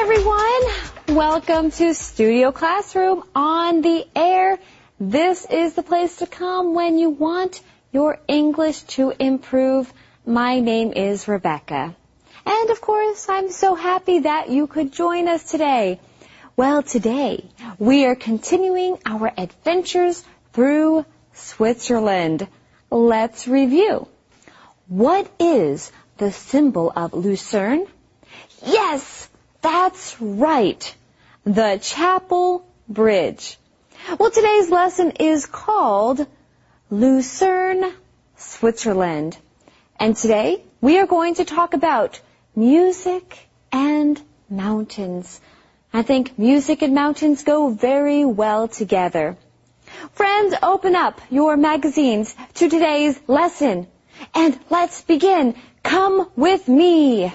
everyone. Welcome to Studio Classroom on the air. This is the place to come when you want your English to improve. My name is Rebecca. And of course, I'm so happy that you could join us today. Well, today we are continuing our adventures through Switzerland. Let's review. What is the symbol of Lucerne? Yes, that's right. The Chapel Bridge. Well, today's lesson is called Lucerne, Switzerland. And today we are going to talk about music and mountains. I think music and mountains go very well together. Friends, open up your magazines to today's lesson. And let's begin. Come with me.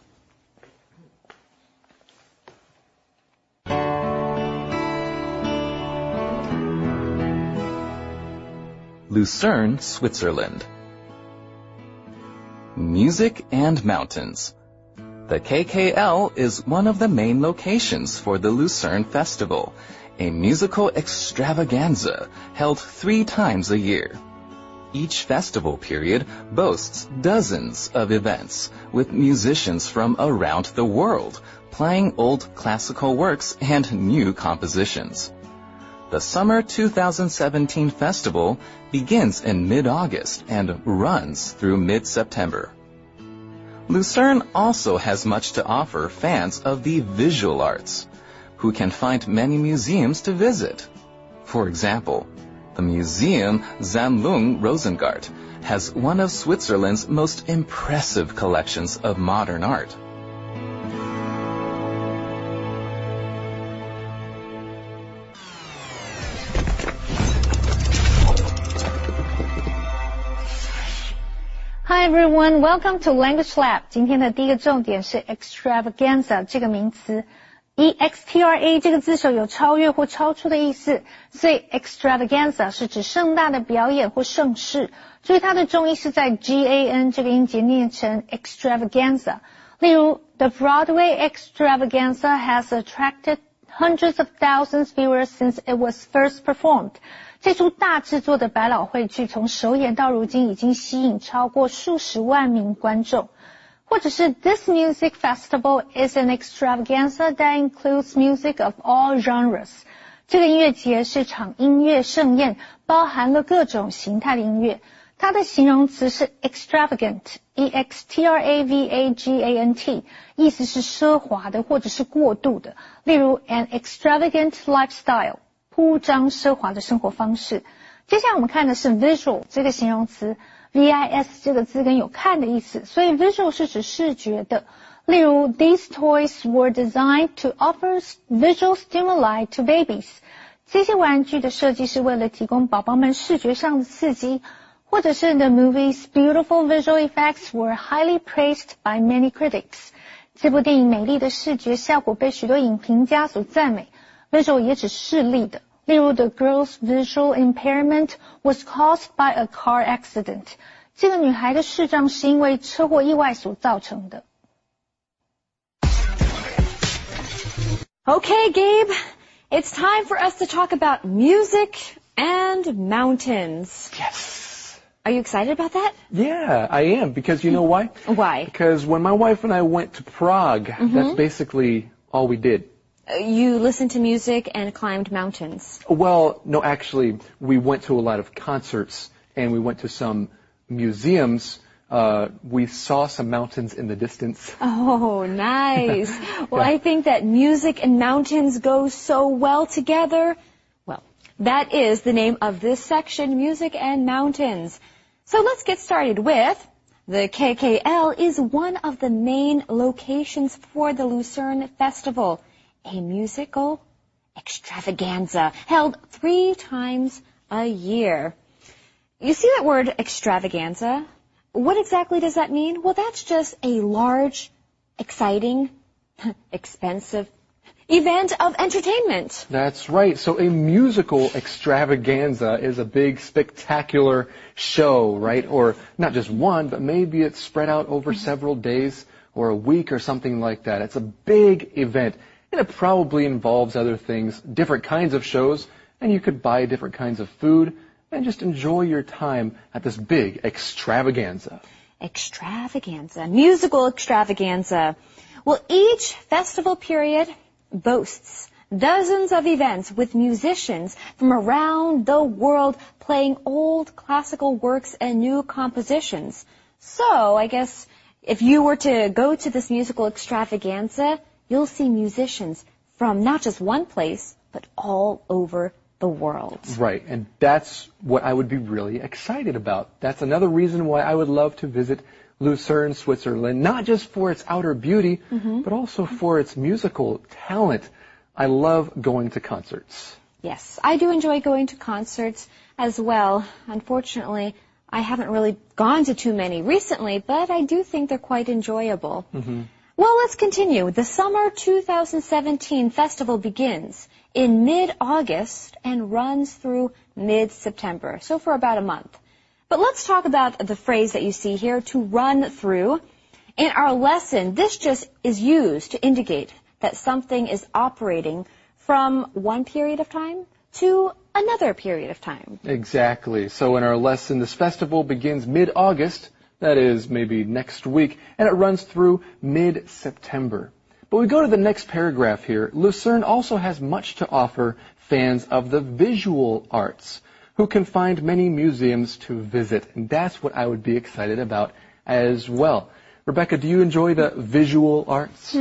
Lucerne, Switzerland. Music and mountains. The KKL is one of the main locations for the Lucerne Festival, a musical extravaganza held 3 times a year. Each festival period boasts dozens of events with musicians from around the world playing old classical works and new compositions. The Summer 2017 festival begins in mid-August and runs through mid-September. Lucerne also has much to offer fans of the visual arts, who can find many museums to visit. For example, the Museum Sammlung Rosengart has one of Switzerland's most impressive collections of modern art. Hi everyone, welcome to Language Lab. 今天的第一个重点是 extravaganza 这个名词。extra 这个字首有超越或超出的意思，所以 extravaganza 是指盛大的表演或盛事。注意它的重音是在 gan 这个音节念成 extravaganza。例如 The Broadway extravaganza has attracted hundreds of thousands viewers since it was first performed. 这出大制作的百老汇剧从首演到如今已经吸引超过数十万名观众。或者是 This music festival is an extravaganza that includes music of all genres. 这个音乐节是场音乐盛宴，包含了各种形态的音乐。它的形容词是 extravagant, extravagant, 意思是奢华的或者是过度的。例如 an extravagant lifestyle.铺张奢华的生活方式。接下来我们看的是 visual 这个形容词 vis 这个字跟有看的意思，所以 visual 是指视觉的。例如 These toys were designed to offer visual stimuli to babies. 这些玩具的设计是为了提供宝宝们视觉上的刺激。或者是 The movie's beautiful visual effects were highly praised by many critics. 这部电影美丽的视觉效果被许多影评家所赞美。visual 也指视力的。例如 The girl's visual impairment was caused by a car accident. 这个女孩的视障是因为车祸意外所造成的。 Okay, Gabe, it's time for us to talk about music and mountains. Yes. Are you excited about that? Yeah, I am, because you know why? Why? Because when my wife and I went to Prague, that's basically all we did. You listened to music and climbed mountains. Well, no, actually, we went to a lot of concerts and we went to some museums. We saw some mountains in the distance. Oh, nice. Well, I think that music and mountains go so well together. Well, that is the name of this section, Music and Mountains. So let's get started with the KKL is one of the main locations for the Lucerne Festival. A musical extravaganza held 3 times a year. You see that word extravaganza? What exactly does that mean? Well, that's just a large, exciting, expensive event of entertainment. That's right. So a musical extravaganza is a big, spectacular show, right? Or not just one, but maybe it's spread out over several days or a week or something like that. It's a big event, and it probably involves other things, different kinds of shows, and you could buy different kinds of food and just enjoy your time at this big extravaganza. Extravaganza, musical extravaganza. Well, each festival period boasts dozens of events with musicians from around the world playing old classical works and new compositions. So, I guess if you were to go to this musical extravaganza, you'll see musicians from not just one place, but all over the world. Right, and that's what I would be really excited about. That's another reason why I would love to visit Lucerne, Switzerland, not just for its outer beauty, but also for its musical talent. I love going to concerts. Yes, I do enjoy going to concerts as well. Unfortunately, I haven't really gone to too many recently, but I do think they're quite enjoyable. Well, let's continue. The Summer 2017 festival begins in mid-August and runs through mid-September, so for about a month. But let's talk about the phrase that you see here, to run through. In our lesson, this just is used to indicate that something is operating from one period of time to another period of time. Exactly. So in our lesson, this festival begins mid-August, that is maybe next week, and it runs through mid-September. But we go to the next paragraph here. Lucerne also has much to offer fans of the visual arts, who can find many museums to visit. And that's what I would be excited about as well. Rebecca, do you enjoy the visual arts?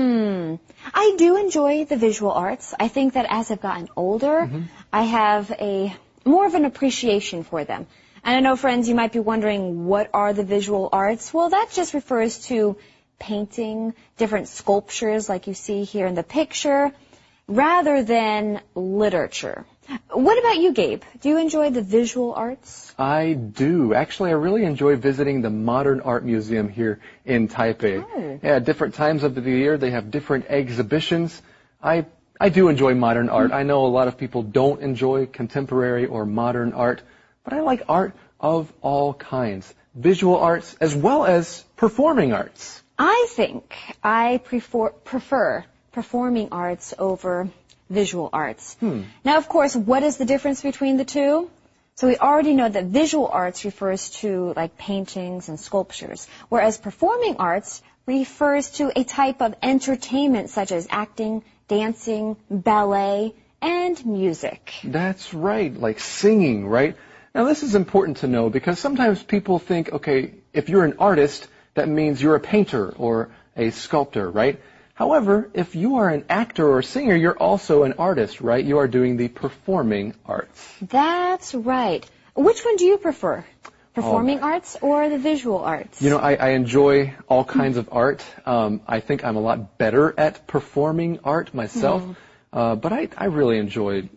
I do enjoy the visual arts. I think that as I've gotten older, I have more of an appreciation for them. And I know, friends, you might be wondering, what are the visual arts? Well, that just refers to painting, different sculptures like you see here in the picture, rather than literature. What about you, Gabe? Do you enjoy the visual arts? I do. Actually, I really enjoy visiting the Modern Art Museum here in Taipei. Oh. Yeah, at different times of the year, they have different exhibitions. I do enjoy modern art. I know a lot of people don't enjoy contemporary or modern art, but I like art of all kinds. Visual arts as well as performing arts. I think I prefer performing arts over visual arts. Now, of course, what is the difference between the two? So we already know that visual arts refers to like paintings and sculptures, whereas performing arts refers to a type of entertainment such as acting, dancing, ballet, and music. That's right, like singing, right? Now, this is important to know because sometimes people think, okay, if you're an artist, that means you're a painter or a sculptor, right? However, if you are an actor or a singer, you're also an artist, right? You are doing the performing arts. That's right. Which one do you prefer? Performing arts or the visual arts? You know, I enjoy all kinds of art. I think I'm a lot better at performing art myself. But I really enjoy,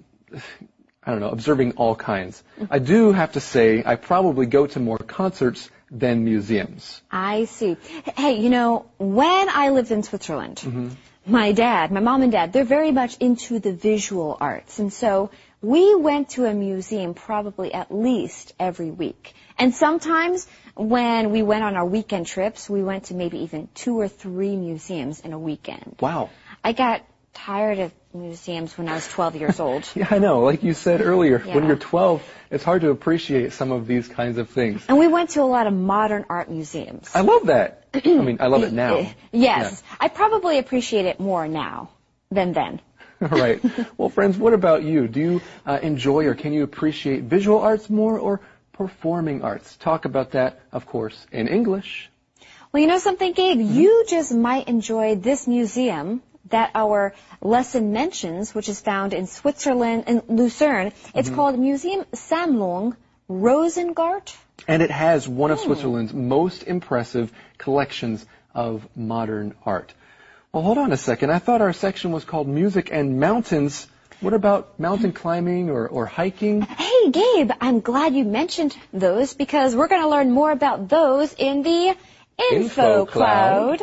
observing all kinds. I do have to say, I probably go to more concerts than museums. I see. Hey, when I lived in Switzerland, my mom and dad, they're very much into the visual arts. And so we went to a museum probably at least every week. And sometimes when we went on our weekend trips, we went to maybe even 2 or 3 museums in a weekend. Wow. I got tired of museums when I was 12 years old. Yeah, I know. Like you said earlier, Yeah. when you're 12, it's hard to appreciate some of these kinds of things. And we went to a lot of modern art museums. I love that. I love it now. Yes. I probably appreciate it more now than then. Right. Well, friends, what about you? Do you enjoy or can you appreciate visual arts more or performing arts? Talk about that, of course, in English. Well, you know something, Gabe? You just might enjoy this museum that our lesson mentions, which is found in Switzerland, in Lucerne. It's called Museum Sammlung Rosengart. And it has one of Switzerland's most impressive collections of modern art. Well, hold on a second. I thought our section was called Music and Mountains. What about mountain climbing or hiking? Hey, Gabe, I'm glad you mentioned those because we're going to learn more about those in the Info Cloud.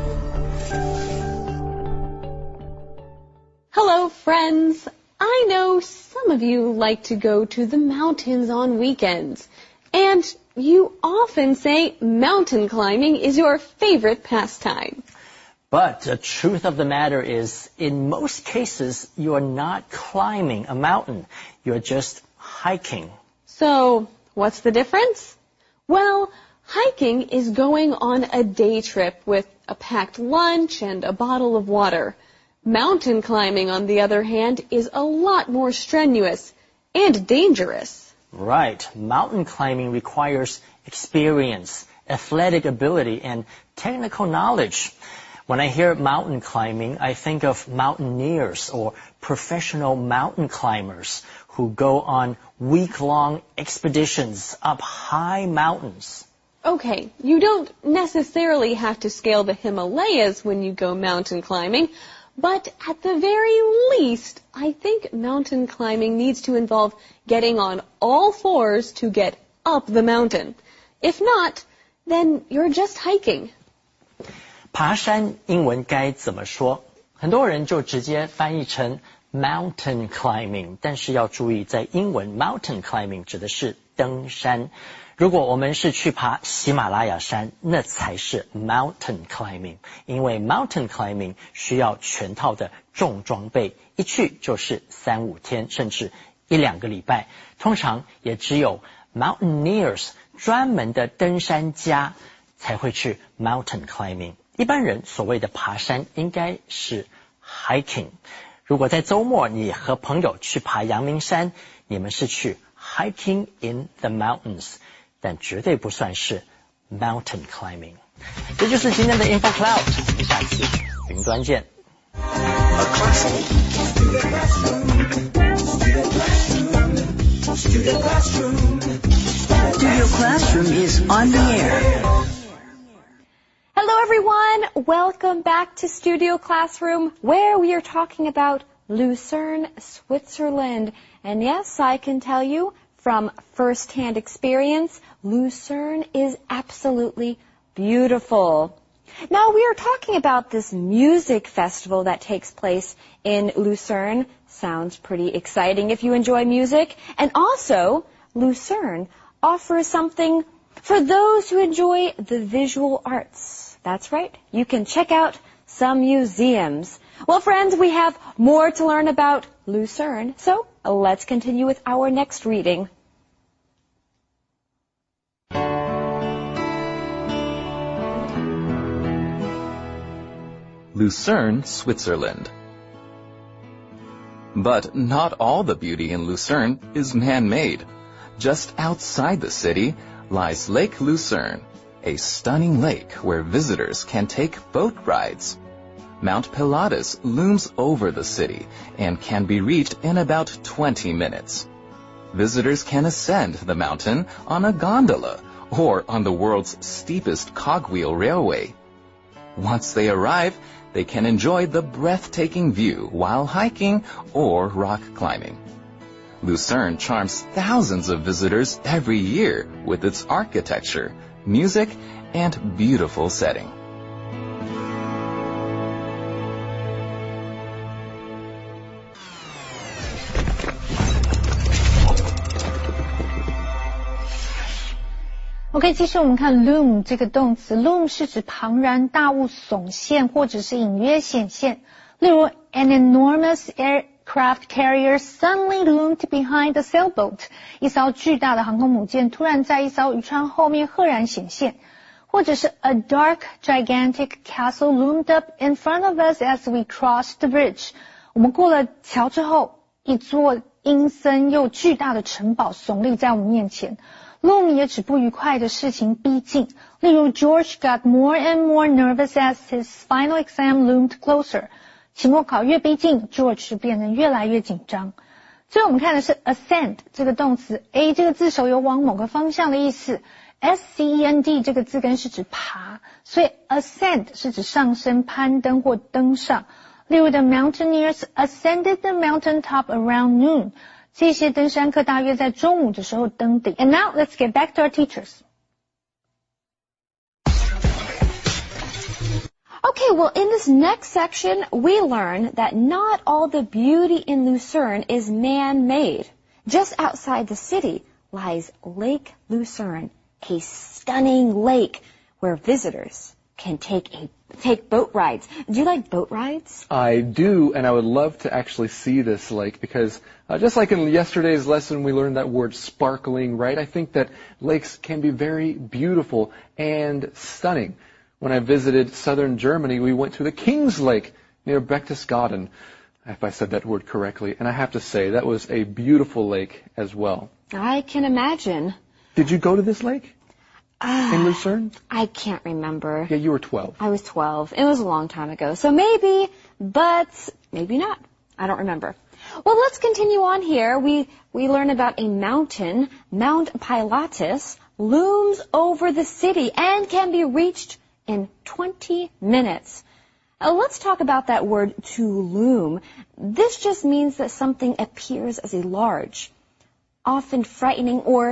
Hello, friends. I know some some of you like to go to the mountains on weekends. And you often say mountain climbing is your favorite pastime. But the truth of the matter is, in most cases, you are not climbing a mountain. You're just hiking. So, what's the difference? Well, hiking is going on a day trip with a packed lunch and a bottle of water. Mountain climbing, on the other hand, is a lot more strenuous and dangerous. Right. Mountain climbing requires experience, athletic ability, and technical knowledge. When I hear mountain climbing, I think of mountaineers or professional mountain climbers who go on week-long expeditions up high mountains. Okay, you don't necessarily have to scale the Himalayas when you go mountain climbing, but at the very least, I think mountain climbing needs to involve getting on all fours to get up the mountain. If not, then you're just hiking. 爬山英文该怎么说？很多人就直接翻译成 mountain climbing， 但是要注意，在英文 mountain climbing 指的是登山。如果我们是去爬喜马拉雅山，那才是 mountain climbing， 因为 mountain climbing 需要全套的重装备，一去就是3-5天，甚至1-2个礼拜。通常也只有 mountaineers 专门的登山家才会去 mountain climbing。一般人所谓的爬山应该是 hiking。如果在周末你和朋友去爬阳明山，你们是去 hiking in the mountains， 但绝对不算是 mountain climbing。这就是今天的 Info Cloud， 我们下次云端见。 Studio Classroom is on the air. Hello everyone, welcome back to Studio Classroom, where we are talking about Lucerne, Switzerland. And yes, I can tell you from first-hand experience, Lucerne is absolutely beautiful. Now we are talking about this music festival that takes place in Lucerne. Sounds pretty exciting if you enjoy music. And also, Lucerne offers something for those who enjoy the visual arts. That's right, you can check out some museums. Well, friends, we have more to learn about Lucerne, so let's continue with our next reading. Lucerne, Switzerland. But not all the beauty in Lucerne is man-made. Just outside the city lies Lake Lucerne, a stunning lake where visitors can take boat rides. Mount Pilatus looms over the city and can be reached in about 20 minutes. Visitors can ascend the mountain on a gondola or on the world's steepest cogwheel railway. Once they arrive, they can enjoy the breathtaking view while hiking or rock climbing. Lucerne charms thousands of visitors every year with its architecture, music, and beautiful setting. OK， 其实我们看 loom 这个动词 ，loom 是指庞然大物耸现或者是隐约显现。例如 ，an enormous aircraft carrier suddenly loomed behind a sailboat， 一艘巨大的航空母舰突然在一艘渔船后面赫然显现。或者是 a dark gigantic castle loomed up in front of us as we crossed the bridge。我们过了桥之后，一座阴森又巨大的城堡耸立在我们面前。Loom 也指不愉快的事情逼近，例如 George got more and more nervous as his final exam loomed closer。期末考越逼近 ，George 变得越来越紧张。最后我们看的是 ascend 这个动词 ，a 这个字首有往某个方向的意思 ，scend 这个字根是指爬，所以 ascend 是指上升、攀登或登上。例如 The mountaineers ascended the mountain top around noon。这些登山客大约在中午的时候登顶。And now let's get back to our teachers. Okay, Okay, well, in this next section, we learn that not all the beauty in Lucerne is man-made. Just outside the city lies Lake Lucerne, a stunning lake where visitors can take boat rides. Do you like boat rides? I do, and I would love to actually see this lake because just like in yesterday's lesson, we learned that word sparkling, right? I think that lakes can be very beautiful and stunning. When I visited southern Germany, we went to the King's Lake near Berchtesgaden, if I said that word correctly. And I have to say, that was a beautiful lake as well. I can imagine. Did you go to this lake in Lucerne? I can't remember. Yeah, you were 12. I was 12. It was a long time ago. So maybe, but maybe not. I don't remember. Well, let's continue on here. We learn about a mountain. Mount Pilatus looms over the city and can be reached in 20 minutes. Let's talk about that word to loom. This just means that something appears as a large, often frightening or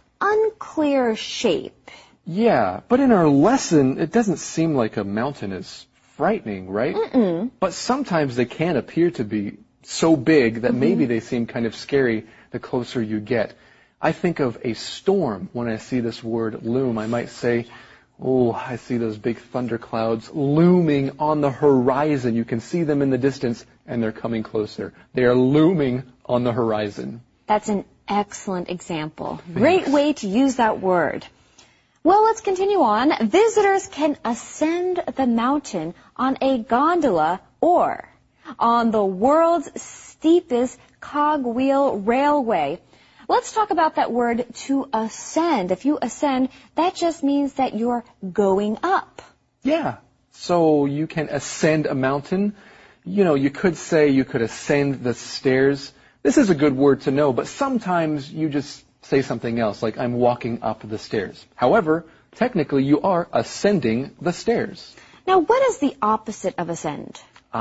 unclear shape. Yeah, but in our lesson, it doesn't seem like a mountain is frightening, right? Mm-mm. But sometimes they can appear to be so big that maybe they seem kind of scary the closer you get. I think of a storm when I see this word loom. I might say, oh, I see those big thunder clouds looming on the horizon. You can see them in the distance, and they're coming closer. They are looming on the horizon. That's an excellent example. Great way to use that word. Well, let's continue on. Visitors can ascend the mountain on a gondola or on the world's steepest cogwheel railway. Let's talk about that word to ascend. If you ascend, that just means that you're going up. Yeah. So you can ascend a mountain. You know, you could say you could ascend the stairs. This is a good word to know, but sometimes you just say something else, like I'm walking up the stairs. However, technically you are ascending the stairs. Now, what is the opposite of ascend?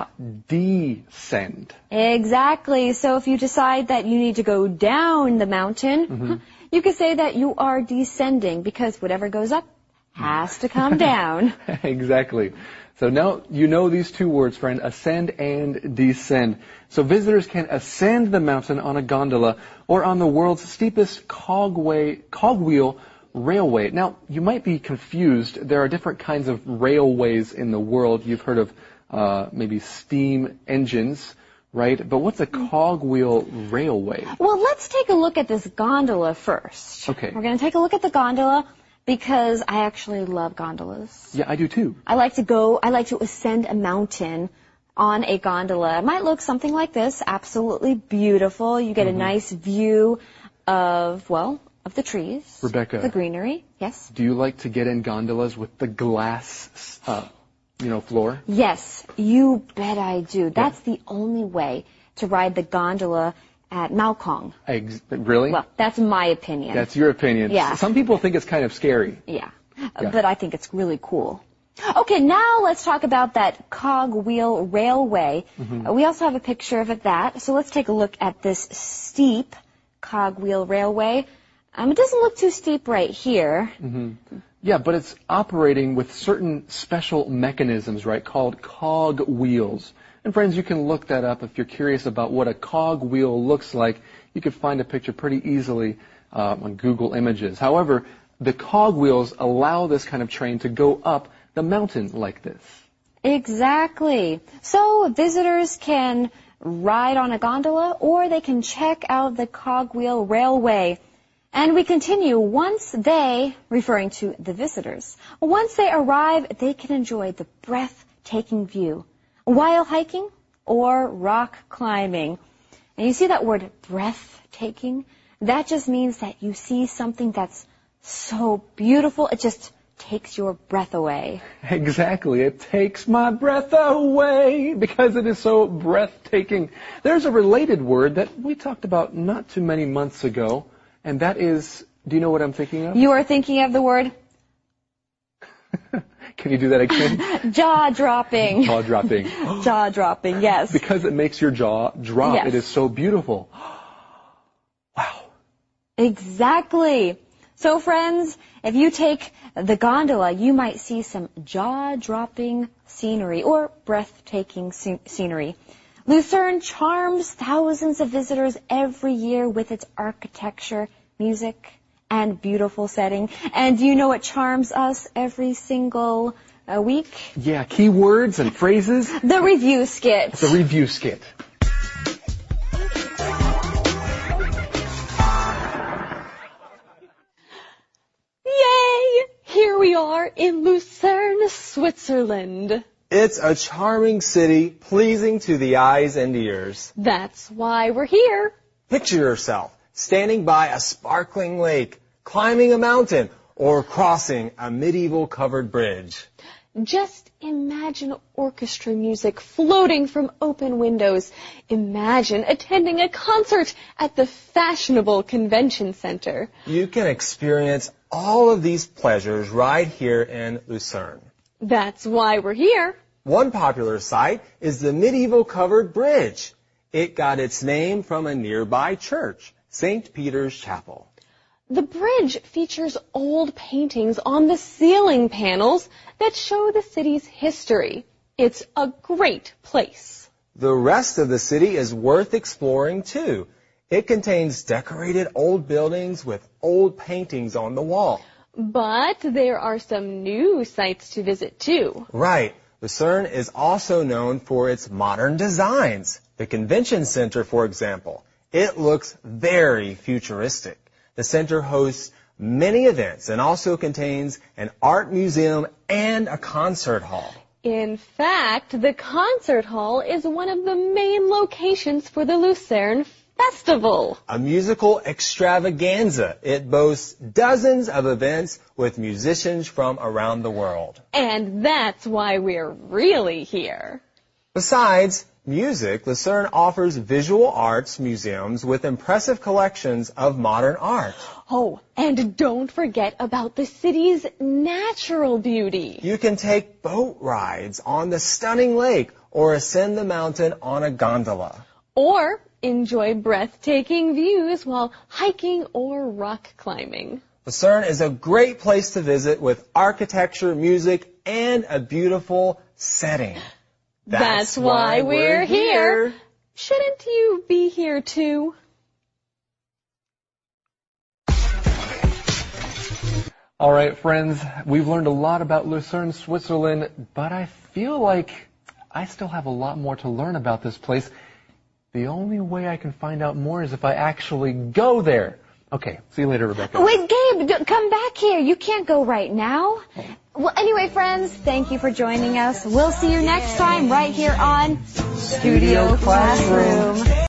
Descend. Exactly. So if you decide that you need to go down the mountain, you could say that you are descending because whatever goes up has to come down. Exactly. So now you know these two words, friend, ascend and descend. So visitors can ascend the mountain on a gondola or on the world's steepest cogwheel railway. Now, you might be confused. There are different kinds of railways in the world. You've heard of maybe steam engines, right? But what's a cogwheel railway? Well, let's take a look at this gondola first. Okay. We're going to take a look at the gondola because I actually love gondolas. Yeah, I do too. I like to ascend a mountain on a gondola. It might look something like this, absolutely beautiful. You get a nice view of the trees. Rebecca. The greenery, yes. Do you like to get in gondolas with the glass, floor? Yes, you bet I do. That's the only way to ride the gondola at Maokong. Really? Well, that's my opinion. That's your opinion. Yeah. Some people think it's kind of scary. Yeah. But I think it's really cool. Okay, now let's talk about that cogwheel railway. We also have a picture of that. So let's take a look at this steep cogwheel railway. It doesn't look too steep right here. Yeah, but it's operating with certain special mechanisms, right, called cog wheels. And friends, you can look that up if you're curious about what a cog wheel looks like. You can find a picture pretty easily on Google Images. However, the cog wheels allow this kind of train to go up the mountain like this. Exactly. So visitors can ride on a gondola or they can check out the cogwheel railway. And we continue, referring to the visitors, once they arrive, they can enjoy the breathtaking view while hiking or rock climbing. And you see that word breathtaking? That just means that you see something that's so beautiful, it just takes your breath away. Exactly. It takes my breath away because it is so breathtaking. There's a related word that we talked about not too many months ago. And that is, do you know what I'm thinking of? You are thinking of the word? Can you do that again? Jaw-dropping. Jaw-dropping. Jaw-dropping, yes. Because it makes your jaw drop. Yes. It is so beautiful. Wow. Exactly. So friends, if you take the gondola, you might see some jaw-dropping scenery or breathtaking scenery. Lucerne charms thousands of visitors every year with its architecture, music, and beautiful setting. And do you know what charms us every single week? Yeah, key words and phrases. The review skit. The review skit. Yay! Here we are in Lucerne, Switzerland. It's a charming city, pleasing to the eyes and ears. That's why we're here. Picture yourself standing by a sparkling lake, climbing a mountain, or crossing a medieval covered bridge. Just imagine orchestra music floating from open windows. Imagine attending a concert at the fashionable convention center. You can experience all of these pleasures right here in Lucerne. That's why we're here. One popular sight is the medieval covered bridge. It got its name from a nearby church, St. Peter's Chapel. The bridge features old paintings on the ceiling panels that show the city's history. It's a great place. The rest of the city is worth exploring too. It contains decorated old buildings with old paintings on the wall. But there are some new sites to visit too. Right. Lucerne is also known for its modern designs. The convention center, for example, it looks very futuristic. The center hosts many events and also contains an art museum and a concert hall. In fact, the concert hall is one of the main locations for the Lucerne Festival. A musical extravaganza. It boasts dozens of events with musicians from around the world. And that's why we're really here. Besides music, Lucerne offers visual arts museums with impressive collections of modern art. Oh, and don't forget about the city's natural beauty. You can take boat rides on the stunning lake or ascend the mountain on a gondola. Or enjoy breathtaking views while hiking or rock climbing. Lucerne is a great place to visit with architecture, music, and a beautiful setting. That's why we're here. Shouldn't you be here too? All right, friends, we've learned a lot about Lucerne, Switzerland, but I feel like I still have a lot more to learn about this place. The only way I can find out more is if I actually go there. Okay, see you later, Rebecca. Wait, Gabe, come back here. You can't go right now. Well, anyway, friends, thank you for joining us. We'll see you next time right here on Studio Classroom.